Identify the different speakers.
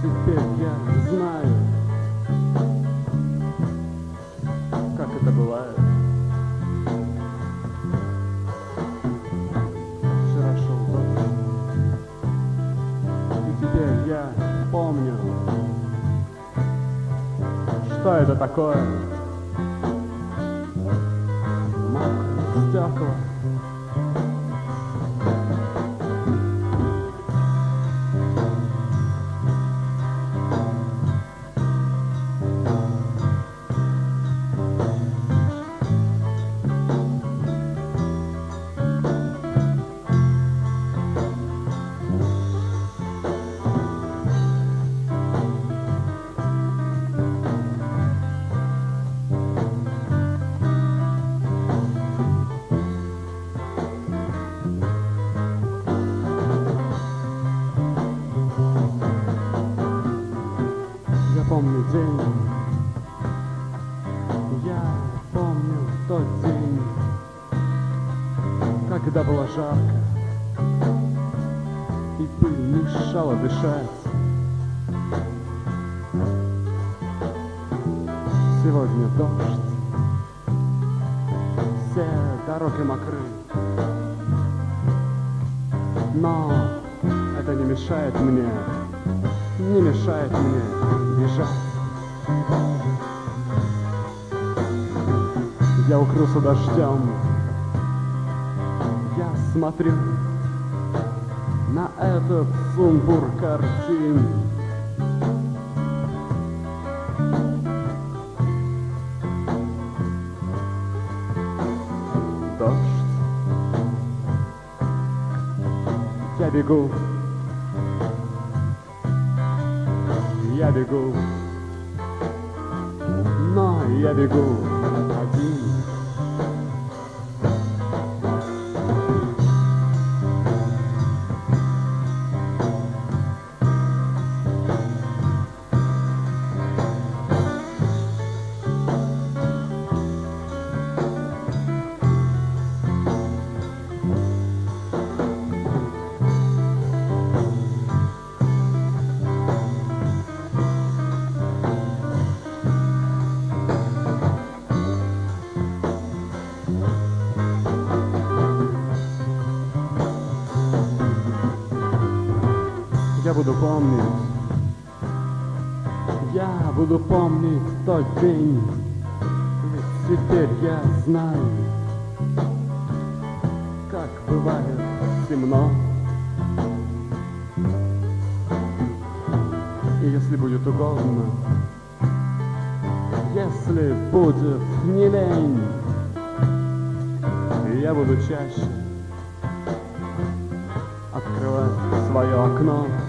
Speaker 1: Теперь я знаю, как это бывает. Вчера шел дождь, и теперь я помню, что это такое. Мокрые стекла. Помню день, я помню тот день, когда было жарко, и пыль мешала дышать. Сегодня дождь, все дороги мокры, но это не мешает мне бежать. Я укрылся дождем, я смотрю на этот сумбур картин. Дождь, я бегу. Я бегу, но я бегу один. Я буду помнить тот день, ведь теперь я знаю, как бывает темно. И если будет угодно, если будет не лень, я буду чаще открывать свое окно.